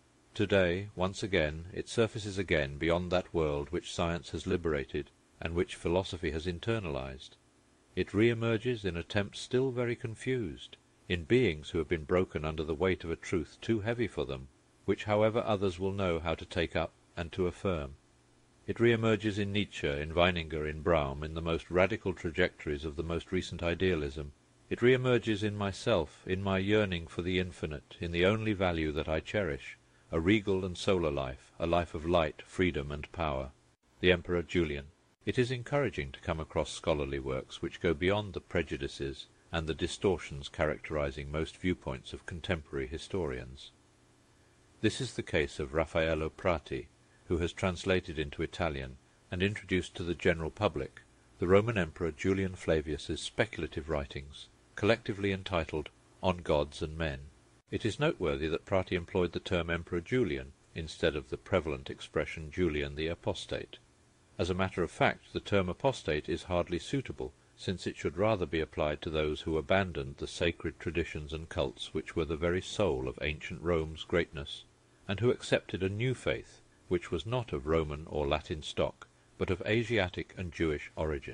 Today, once again, it surfaces again beyond that world which science has liberated, and which philosophy has internalized. It re-emerges in attempts still very confused, in beings who have been broken under the weight of a truth too heavy for them, which however others will know how to take up and to affirm. It re-emerges in Nietzsche, in Weininger, in Brahm, in the most radical trajectories of the most recent idealism. It re-emerges in myself, in my yearning for the infinite, in the only value that I cherish, a regal and solar life, a life of light, freedom, and power. The Emperor Julian. It is encouraging to come across scholarly works which go beyond the prejudices and the distortions characterizing most viewpoints of contemporary historians. This is the case of Raffaello Prati, who has translated into Italian and introduced to the general public the Roman Emperor Julian Flavius's speculative writings, collectively entitled On Gods and Men. It is noteworthy that Prati employed the term Emperor Julian instead of the prevalent expression Julian the Apostate. As a matter of fact, the term apostate is hardly suitable, since it should rather be applied to those who abandoned the sacred traditions and cults which were the very soul of ancient Rome's greatness, and who accepted a new faith, which was not of Roman or Latin stock, but of Asiatic and Jewish origin.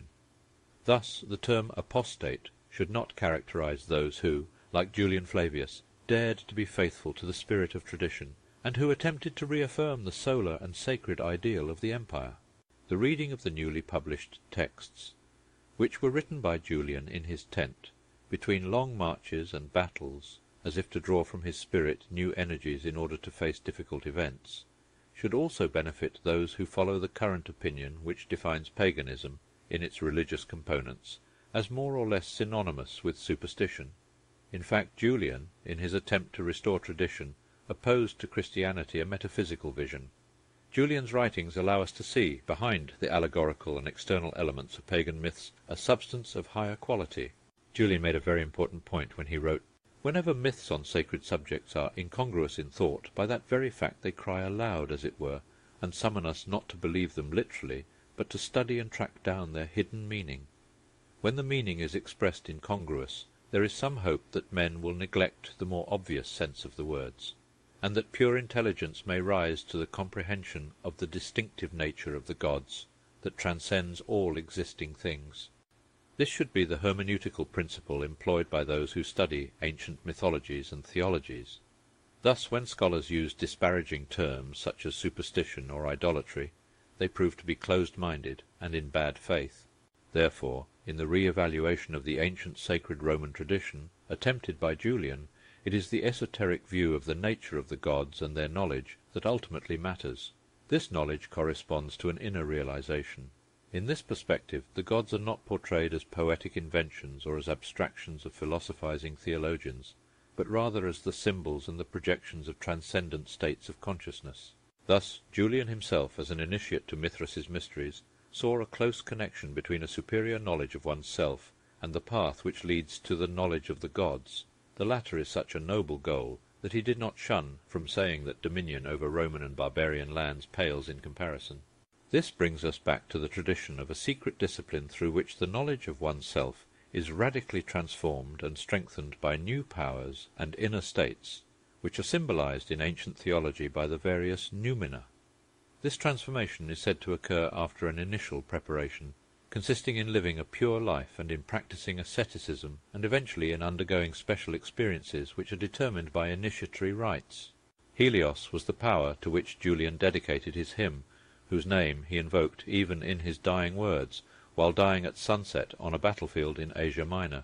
Thus the term apostate should not characterize those who, like Julian Flavius, dared to be faithful to the spirit of tradition, and who attempted to reaffirm the solar and sacred ideal of the empire. The reading of the newly published texts, which were written by Julian in his tent, between long marches and battles, as if to draw from his spirit new energies in order to face difficult events, should also benefit those who follow the current opinion which defines paganism, in its religious components, as more or less synonymous with superstition. In fact, Julian, in his attempt to restore tradition, opposed to Christianity a metaphysical vision. Julian's writings allow us to see, behind the allegorical and external elements of pagan myths, a substance of higher quality. Julian made a very important point when he wrote, "Whenever myths on sacred subjects are incongruous in thought, by that very fact they cry aloud, as it were, and summon us not to believe them literally, but to study and track down their hidden meaning. When the meaning is expressed incongruous, there is some hope that men will neglect the more obvious sense of the words, and that pure intelligence may rise to the comprehension of the distinctive nature of the gods that transcends all existing things." This should be the hermeneutical principle employed by those who study ancient mythologies and theologies. Thus, when scholars use disparaging terms such as superstition or idolatry, they prove to be closed-minded and in bad faith. Therefore, in the re-evaluation of the ancient sacred Roman tradition, attempted by Julian, it is the esoteric view of the nature of the gods and their knowledge that ultimately matters. This knowledge corresponds to an inner realization. In this perspective, the gods are not portrayed as poetic inventions or as abstractions of philosophizing theologians, but rather as the symbols and the projections of transcendent states of consciousness. Thus, Julian himself, as an initiate to Mithras's mysteries, saw a close connection between a superior knowledge of one's self and the path which leads to the knowledge of the gods. The latter is such a noble goal that he did not shun from saying that dominion over Roman and barbarian lands pales in comparison. This brings us back to the tradition of a secret discipline through which the knowledge of oneself is radically transformed and strengthened by new powers and inner states, which are symbolized in ancient theology by the various noumena. This transformation is said to occur after an initial preparation, consisting in living a pure life and in practising asceticism, and eventually in undergoing special experiences which are determined by initiatory rites. Helios was the power to which Julian dedicated his hymn, whose name he invoked even in his dying words, while dying at sunset on a battlefield in Asia Minor.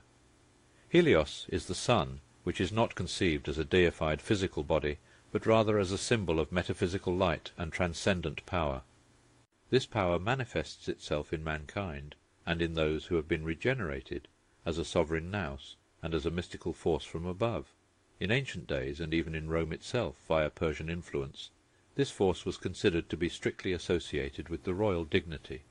Helios is the sun, which is not conceived as a deified physical body, but rather as a symbol of metaphysical light and transcendent power. This power manifests itself in mankind, and in those who have been regenerated, as a sovereign nous, and as a mystical force from above. In ancient days, and even in Rome itself, via Persian influence, this force was considered to be strictly associated with the royal dignity.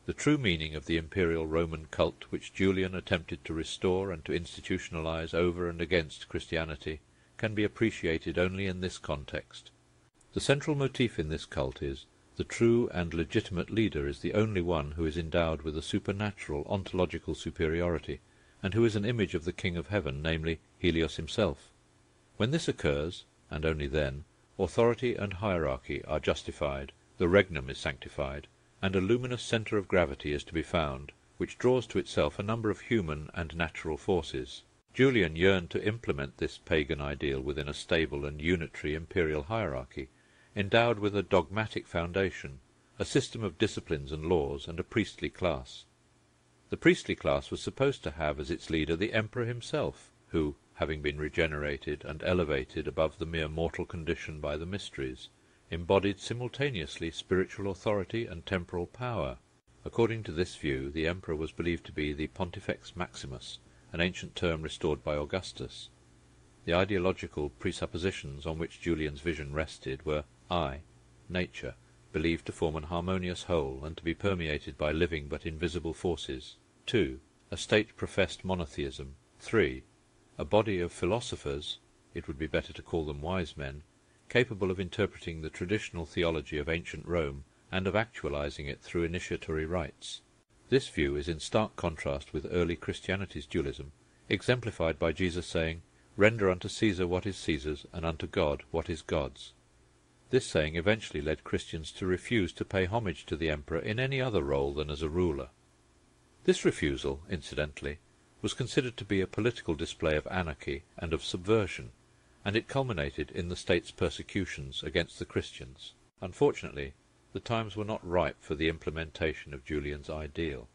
The true meaning of the imperial Roman cult which Julian attempted to restore and to institutionalize over and against Christianity can be appreciated only in this context. The central motif in this cult is, the true and legitimate leader is the only one who is endowed with a supernatural ontological superiority, and who is an image of the King of Heaven, namely Helios himself. When this occurs, and only then, authority and hierarchy are justified, the regnum is sanctified, and a luminous centre of gravity is to be found, which draws to itself a number of human and natural forces. Julian yearned to implement this pagan ideal within a stable and unitary imperial hierarchy, endowed with a dogmatic foundation, a system of disciplines and laws, and a priestly class. The priestly class was supposed to have as its leader the emperor himself, who, having been regenerated and elevated above the mere mortal condition by the mysteries, embodied simultaneously spiritual authority and temporal power. According to this view, the emperor was believed to be the Pontifex Maximus, an ancient term restored by Augustus. The ideological presuppositions on which Julian's vision rested were I, nature, believed to form an harmonious whole and to be permeated by living but invisible forces; 2, a state-professed monotheism; 3, a body of philosophers, it would be better to call them wise men, capable of interpreting the traditional theology of ancient Rome and of actualizing it through initiatory rites. This view is in stark contrast with early Christianity's dualism, exemplified by Jesus saying, "Render unto Caesar what is Caesar's, and unto God what is God's." This saying eventually led Christians to refuse to pay homage to the emperor in any other role than as a ruler. This refusal, incidentally, was considered to be a political display of anarchy and of subversion, and it culminated in the state's persecutions against the Christians. Unfortunately, the times were not ripe for the implementation of Julian's ideal.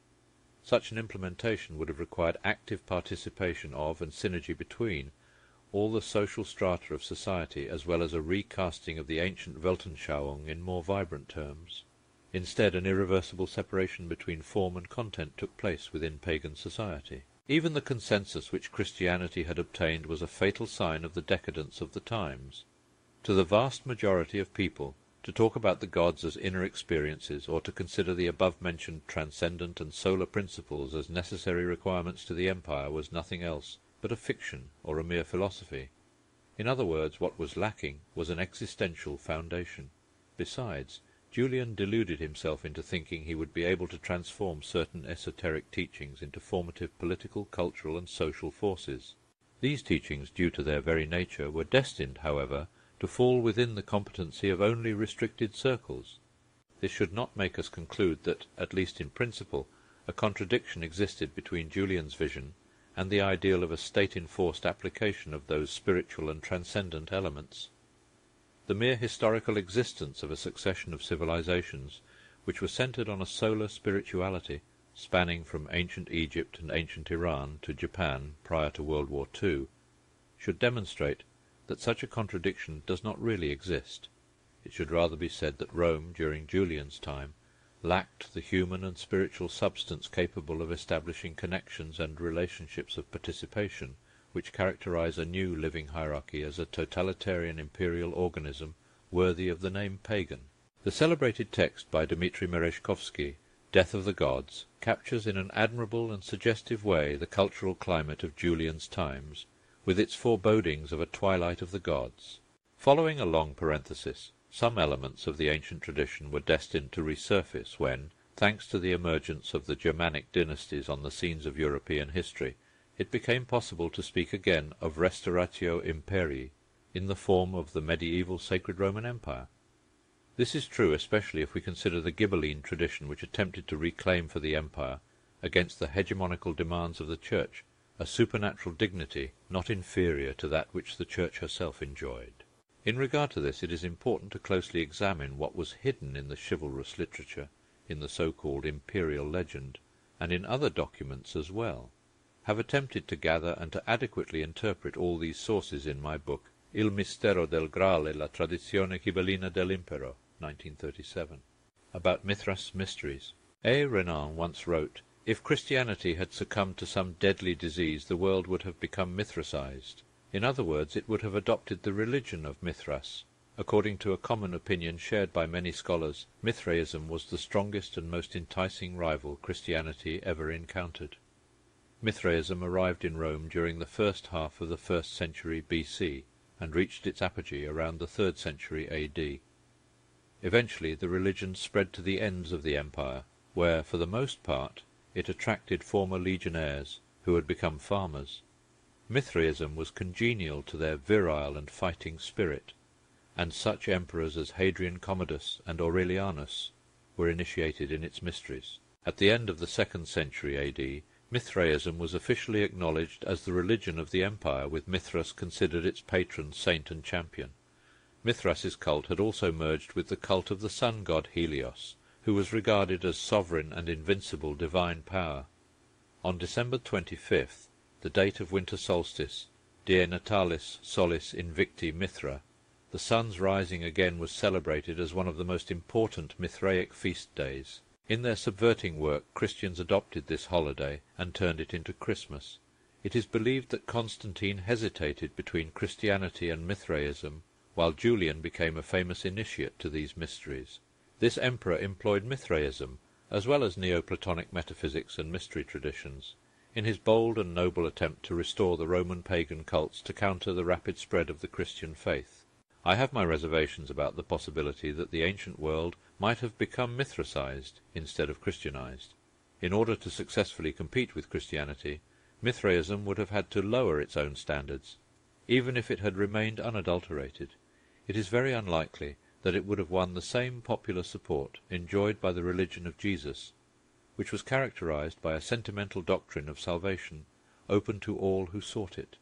Such an implementation would have required active participation of and synergy between all the social strata of society, as well as a recasting of the ancient Weltanschauung in more vibrant terms. Instead, an irreversible separation between form and content took place within pagan society. Even the consensus which Christianity had obtained was a fatal sign of the decadence of the times. To the vast majority of people, to talk about the gods as inner experiences, or to consider the above-mentioned transcendent and solar principles as necessary requirements to the empire, was nothing else but a fiction or a mere philosophy. In other words, what was lacking was an existential foundation. Besides, Julian deluded himself into thinking he would be able to transform certain esoteric teachings into formative political, cultural, and social forces. These teachings, due to their very nature, were destined, however, to fall within the competency of only restricted circles. This should not make us conclude that, at least in principle, a contradiction existed between Julian's vision and the ideal of a state-enforced application of those spiritual and transcendent elements. The mere historical existence of a succession of civilizations, which were centred on a solar spirituality, spanning from ancient Egypt and ancient Iran to Japan prior to World War II, should demonstrate that such a contradiction does not really exist. It should rather be said that Rome, during Julian's time, lacked the human and spiritual substance capable of establishing connections and relationships of participation which characterize a new living hierarchy as a totalitarian imperial organism worthy of the name pagan. The celebrated text by Dmitri Merezhkovsky, Death of the Gods, captures in an admirable and suggestive way the cultural climate of Julian's times, with its forebodings of a twilight of the gods. Following a long parenthesis, some elements of the ancient tradition were destined to resurface when, thanks to the emergence of the Germanic dynasties on the scenes of European history, it became possible to speak again of Restauratio Imperii in the form of the medieval Sacred Roman Empire. This is true especially if we consider the Ghibelline tradition which attempted to reclaim for the empire, against the hegemonical demands of the Church, a supernatural dignity not inferior to that which the Church herself enjoyed. In regard to this, it is important to closely examine what was hidden in the chivalrous literature, in the so-called imperial legend, and in other documents as well. Have attempted to gather and to adequately interpret all these sources in my book Il mistero del Graal e la tradizione ghibellina dell'impero, 1937, about Mithras' mysteries. A. Renan once wrote, "If Christianity had succumbed to some deadly disease, the world would have become Mithrasized. In other words, it would have adopted the religion of Mithras, According to a common opinion shared by many scholars, Mithraism was the strongest and most enticing rival Christianity ever encountered. Mithraism arrived in Rome during the first half of the 1st century B.C. and reached its apogee around the 3rd century A.D. Eventually the religion spread to the ends of the empire, where, for the most part, it attracted former legionaries who had become farmers. Mithraism was congenial to their virile and fighting spirit, and such emperors as Hadrian Commodus and Aurelianus were initiated in its mysteries. At the end of the 2nd century A.D., Mithraism was officially acknowledged as the religion of the empire, with Mithras considered its patron saint and champion. Mithras's cult had also merged with the cult of the sun god Helios, who was regarded as sovereign and invincible divine power. On December 25th, the date of winter solstice, Die Natalis Solis Invicti Mithra, the sun's rising again was celebrated as one of the most important Mithraic feast days. In their subverting work Christians adopted this holiday and turned it into Christmas. It is believed that Constantine hesitated between Christianity and Mithraism, while Julian became a famous initiate to these mysteries. This emperor employed Mithraism, as well as Neoplatonic metaphysics and mystery traditions, in his bold and noble attempt to restore the Roman pagan cults to counter the rapid spread of the Christian faith. I have my reservations about the possibility that the ancient world might have become Mithracized instead of Christianized. In order to successfully compete with Christianity, Mithraism would have had to lower its own standards. Even if it had remained unadulterated, it is very unlikely that it would have won the same popular support enjoyed by the religion of Jesus, which was characterized by a sentimental doctrine of salvation, open to all who sought it.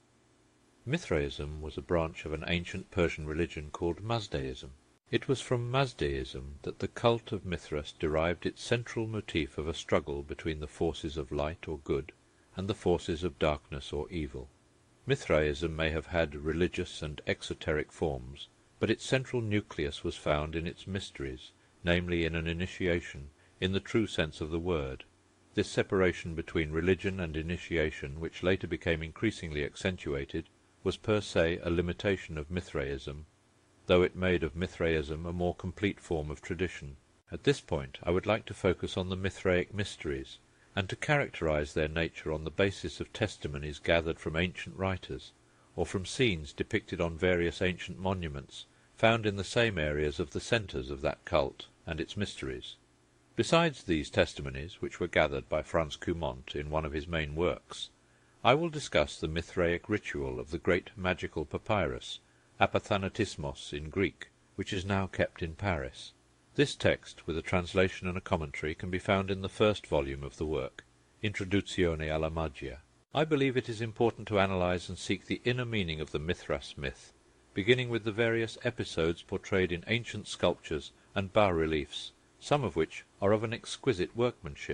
Mithraism was a branch of an ancient Persian religion called Mazdaism. It was from Mazdaism that the cult of Mithras derived its central motif of a struggle between the forces of light or good and the forces of darkness or evil. Mithraism may have had religious and exoteric forms, but its central nucleus was found in its mysteries, namely in an initiation, in the true sense of the word. This separation between religion and initiation, which later became increasingly accentuated, was per se a limitation of Mithraism, though it made of Mithraism a more complete form of tradition. At this point I would like to focus on the Mithraic mysteries, and to characterize their nature on the basis of testimonies gathered from ancient writers, or from scenes depicted on various ancient monuments, found in the same areas of the centres of that cult and its mysteries. Besides these testimonies, which were gathered by Franz Cumont in one of his main works, I will discuss the Mithraic ritual of the great magical papyrus, Apathanatismos in Greek, which is now kept in Paris. This text, with a translation and a commentary, can be found in the first volume of the work, Introduzione alla Magia. I believe it is important to analyze and seek the inner meaning of the Mithras myth, beginning with the various episodes portrayed in ancient sculptures and bas-reliefs, some of which are of an exquisite workmanship.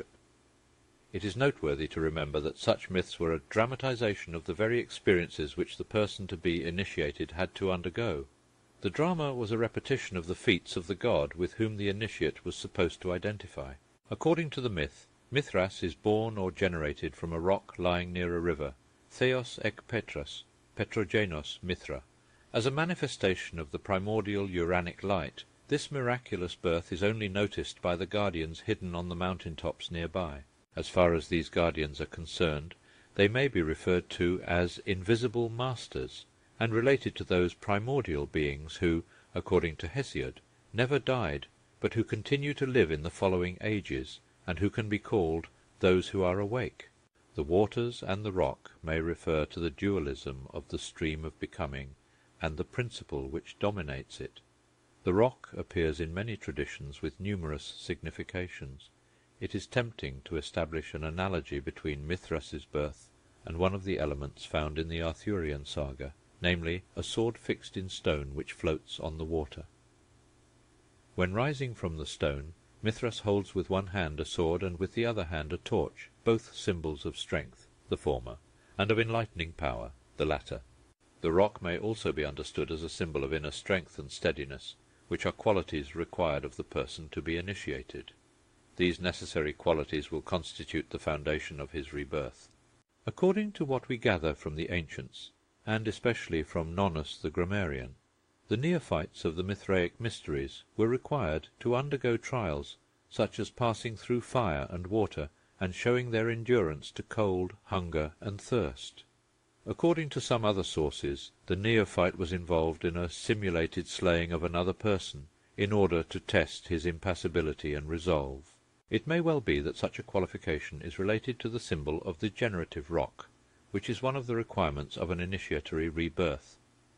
It is noteworthy to remember that such myths were a dramatization of the very experiences which the person to be initiated had to undergo. The drama was a repetition of the feats of the god with whom the initiate was supposed to identify. According to the myth, Mithras is born or generated from a rock lying near a river, Theos ek Petras, Petrogenos Mithra. As a manifestation of the primordial Uranic light, this miraculous birth is only noticed by the guardians hidden on the mountain tops nearby. As far as these guardians are concerned, they may be referred to as invisible masters, and related to those primordial beings who, according to Hesiod, never died, but who continue to live in the following ages, and who can be called those who are awake. The waters and the rock may refer to the dualism of the stream of becoming, and the principle which dominates it. The rock appears in many traditions with numerous significations. It is tempting to establish an analogy between Mithras's birth and one of the elements found in the Arthurian saga, namely a sword fixed in stone which floats on the water. When rising from the stone, Mithras holds with one hand a sword and with the other hand a torch, both symbols of strength, the former, and of enlightening power, the latter. The rock may also be understood as a symbol of inner strength and steadiness, which are qualities required of the person to be initiated. These necessary qualities will constitute the foundation of his rebirth. According to what we gather from the ancients, and especially from Nonnus the grammarian, The neophytes of the Mithraic mysteries were required to undergo trials, such as passing through fire and water, and showing their endurance to cold, hunger, and thirst. According to some other sources, the neophyte was involved in a simulated slaying of another person, in order to test his impassibility and resolve. It may well be that such a qualification is related to the symbol of the generative rock, which is one of the requirements of an initiatory rebirth.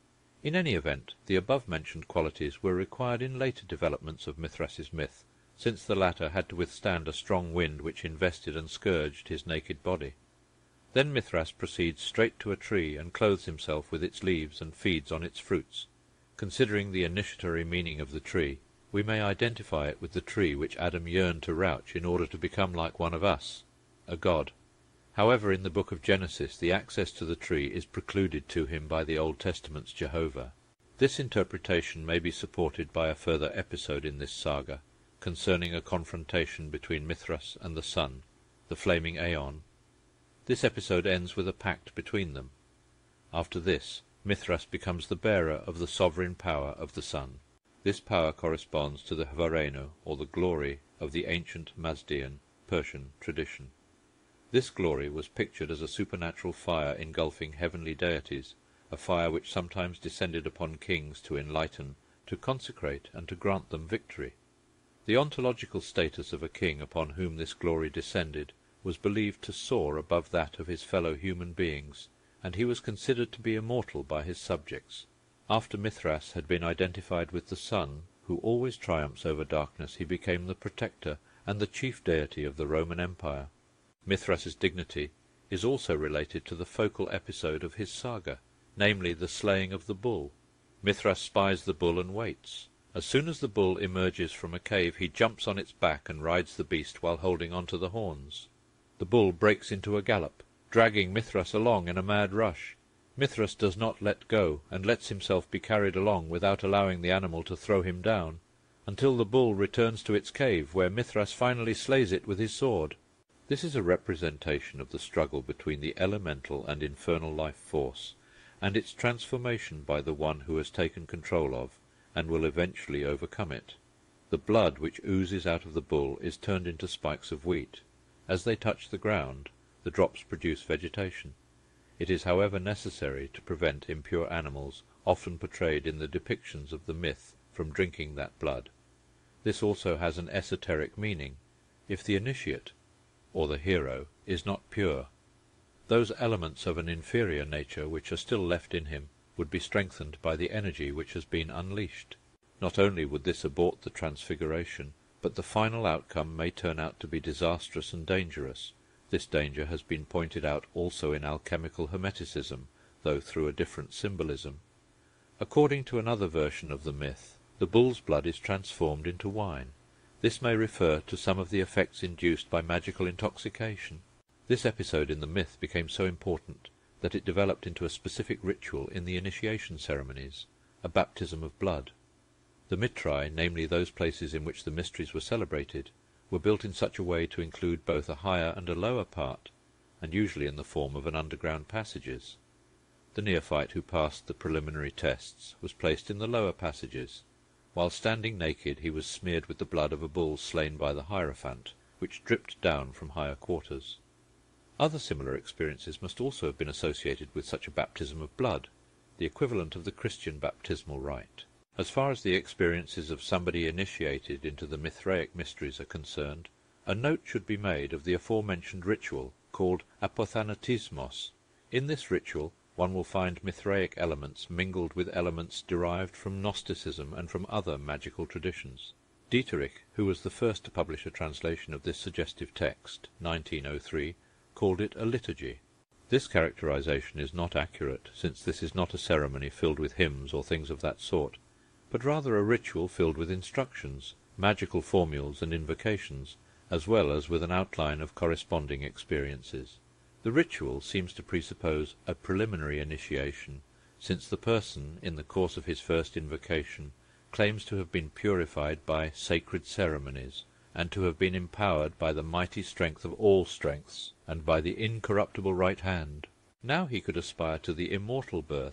In any event, the above-mentioned qualities were required in later developments of Mithras's myth, since the latter had to withstand a strong wind which invested and scourged his naked body. Then Mithras proceeds straight to a tree and clothes himself with its leaves and feeds on its fruits. Considering the initiatory meaning of the tree, we may identify it with the tree which Adam yearned to rouch in order to become like one of us, a god. However, in the book of Genesis the access to the tree is precluded to him by the Old Testament's Jehovah. This interpretation may be supported by a further episode in this saga, concerning a confrontation between Mithras and the sun, the flaming Aeon. This episode ends with a pact between them. After this, Mithras becomes the bearer of the sovereign power of the sun. This power corresponds to the Varenu, or the glory, of the ancient Mazdean Persian tradition. This glory was pictured as a supernatural fire engulfing heavenly deities, a fire which sometimes descended upon kings to enlighten, to consecrate, and to grant them victory. The ontological status of a king upon whom this glory descended was believed to soar above that of his fellow human beings, and he was considered to be immortal by his subjects. After Mithras had been identified with the sun, who always triumphs over darkness, he became the protector and the chief deity of the Roman Empire. Mithras's dignity is also related to the focal episode of his saga, namely the slaying of the bull. Mithras spies the bull and waits. As soon as the bull emerges from a cave, he jumps on its back and rides the beast while holding on to the horns. The bull breaks into a gallop, dragging Mithras along in a mad rush. Mithras does not let go, and lets himself be carried along without allowing the animal to throw him down, until the bull returns to its cave, where Mithras finally slays it with his sword. This is a representation of the struggle between the elemental and infernal life force, and its transformation by the one who has taken control of, and will eventually overcome it. The blood which oozes out of the bull is turned into spikes of wheat. As they touch the ground, the drops produce vegetation. It is, however, necessary to prevent impure animals, often portrayed in the depictions of the myth, from drinking that blood. This also has an esoteric meaning. If the initiate, or the hero, is not pure, those elements of an inferior nature which are still left in him would be strengthened by the energy which has been unleashed. Not only would this abort the transfiguration, but the final outcome may turn out to be disastrous and dangerous. This danger has been pointed out also in alchemical hermeticism, though through a different symbolism. According to another version of the myth, the bull's blood is transformed into wine. This may refer to some of the effects induced by magical intoxication. This episode in the myth became so important that it developed into a specific ritual in the initiation ceremonies, a baptism of blood. The Mitrae, namely those places in which the mysteries were celebrated, were built in such a way to include both a higher and a lower part, and usually in the form of an underground passages. The neophyte who passed the preliminary tests was placed in the lower passages. While standing naked he was smeared with the blood of a bull slain by the Hierophant, which dripped down from higher quarters. Other similar experiences must also have been associated with such a baptism of blood, the equivalent of the Christian baptismal rite. As far as the experiences of somebody initiated into the Mithraic mysteries are concerned, a note should be made of the aforementioned ritual, called apothanatismos. In this ritual one will find Mithraic elements mingled with elements derived from Gnosticism and from other magical traditions. Dieterich, who was the first to publish a translation of this suggestive text, 1903, called it a liturgy. This characterization is not accurate, since this is not a ceremony filled with hymns or things of that sort, but rather a ritual filled with instructions, magical formulas and invocations, as well as with an outline of corresponding experiences. The ritual seems to presuppose a preliminary initiation, since the person, in the course of his first invocation, claims to have been purified by sacred ceremonies, and to have been empowered by the mighty strength of all strengths, and by the incorruptible right hand. Now he could aspire to the immortal birth,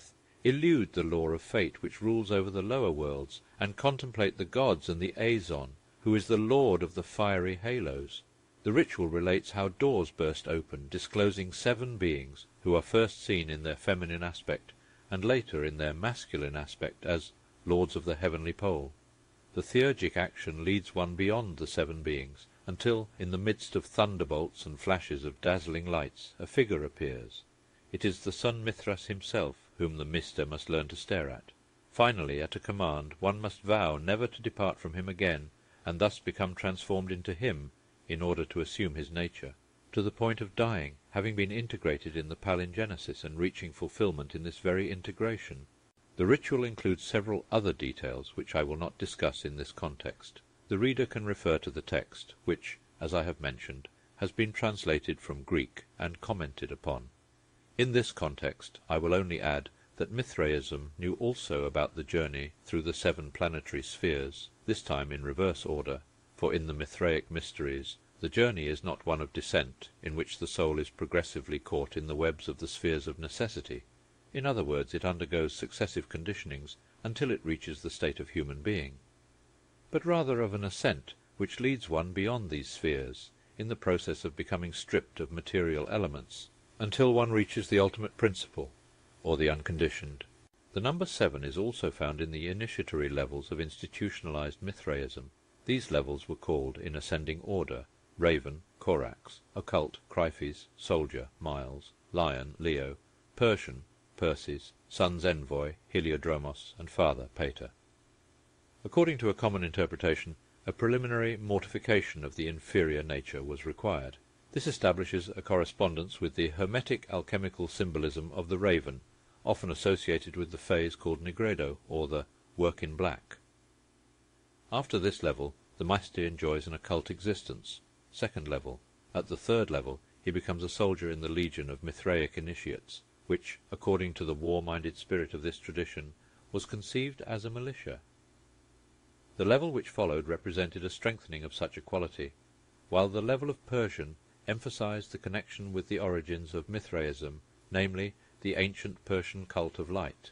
elude the law of fate which rules over the lower worlds, and contemplate the gods and the Aeson, who is the lord of the fiery halos. The ritual relates how doors burst open, disclosing 7 beings, who are first seen in their feminine aspect, and later in their masculine aspect as lords of the heavenly pole. The theurgic action leads one beyond the 7 beings, until, in the midst of thunderbolts and flashes of dazzling lights, a figure appears. It is the sun Mithras himself, whom the Mster must learn to stare at. Finally, at a command, one must vow never to depart from him again, and thus become transformed into him, in order to assume his nature, to the point of dying, having been integrated in the palingenesis and reaching fulfilment in this very integration. The ritual includes several other details which I will not discuss in this context. The reader can refer to the text, which, as I have mentioned, has been translated from Greek and commented upon. In this context I will only add that Mithraism knew also about the journey through the 7 planetary spheres, this time in reverse order, for in the Mithraic mysteries the journey is not one of descent, in which the soul is progressively caught in the webs of the spheres of necessity. In other words, it undergoes successive conditionings until it reaches the state of human being, but rather of an ascent which leads one beyond these spheres, in the process of becoming stripped of material elements, until one reaches the ultimate principle, or the unconditioned. The number 7 is also found in the initiatory levels of institutionalized Mithraism. These levels were called, in ascending order, Raven, Corax, Occult, Cryphes, Soldier, Miles, Lion, Leo, Persian, Perses, Sun's Envoy, Heliodromos, and Father, Pater. According to a common interpretation, a preliminary mortification of the inferior nature was required. This establishes a correspondence with the hermetic alchemical symbolism of the raven, often associated with the phase called Nigredo, or the work in black. After this level, the Master enjoys an occult existence. Second level. At the 3rd level, he becomes a soldier in the legion of Mithraic initiates, which, according to the war-minded spirit of this tradition, was conceived as a militia. The level which followed represented a strengthening of such a quality, while the level of Persian emphasized the connection with the origins of Mithraism, namely, the ancient Persian cult of light.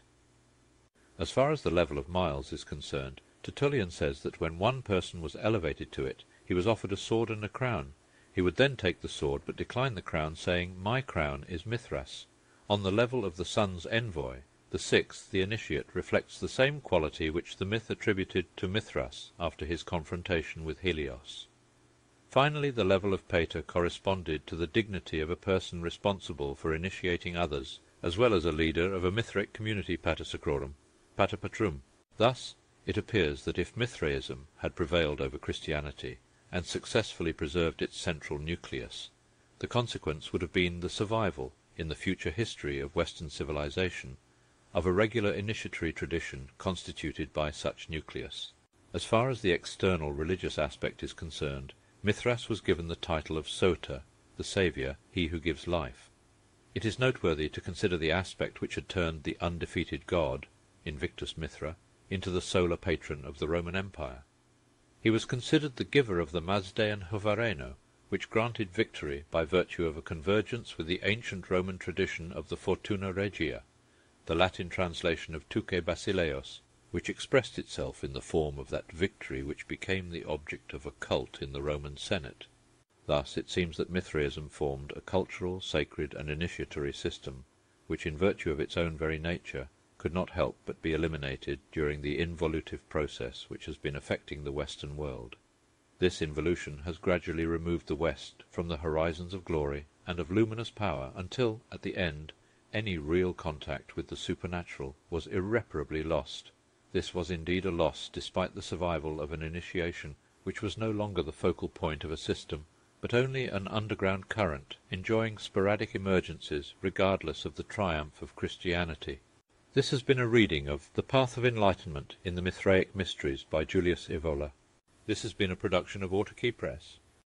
As far as the level of Miles is concerned, Tertullian says that when one person was elevated to it, he was offered a sword and a crown. He would then take the sword, but decline the crown, saying, "My crown is Mithras." On the level of the Sun's Envoy, the 6th, the initiate, reflects the same quality which the myth attributed to Mithras after his confrontation with Helios. Finally, the level of Pater corresponded to the dignity of a person responsible for initiating others, as well as a leader of a Mithric community Pater Sacrorum, Pater Patrum. Thus, it appears that if Mithraism had prevailed over Christianity, and successfully preserved its central nucleus, the consequence would have been the survival, in the future history of Western civilization, of a regular initiatory tradition constituted by such nucleus. As far as the external religious aspect is concerned, Mithras was given the title of Soter, the saviour, he who gives life. It is noteworthy to consider the aspect which had turned the undefeated god, Invictus Mithra, into the solar patron of the Roman Empire. He was considered the giver of the Mazdaean Huvareno, which granted victory by virtue of a convergence with the ancient Roman tradition of the Fortuna Regia, the Latin translation of Tuque Basileos, which expressed itself in the form of that victory which became the object of a cult in the Roman Senate. Thus it seems that Mithraism formed a cultural, sacred, and initiatory system, which in virtue of its own very nature could not help but be eliminated during the involutive process which has been affecting the Western world. This involution has gradually removed the West from the horizons of glory and of luminous power until, at the end, any real contact with the supernatural was irreparably lost. This was indeed a loss despite the survival of an initiation which was no longer the focal point of a system, but only an underground current, enjoying sporadic emergencies regardless of the triumph of Christianity. This has been a reading of The Path of Enlightenment in the Mithraic Mysteries by Julius Evola. This has been a production of Autarky Press.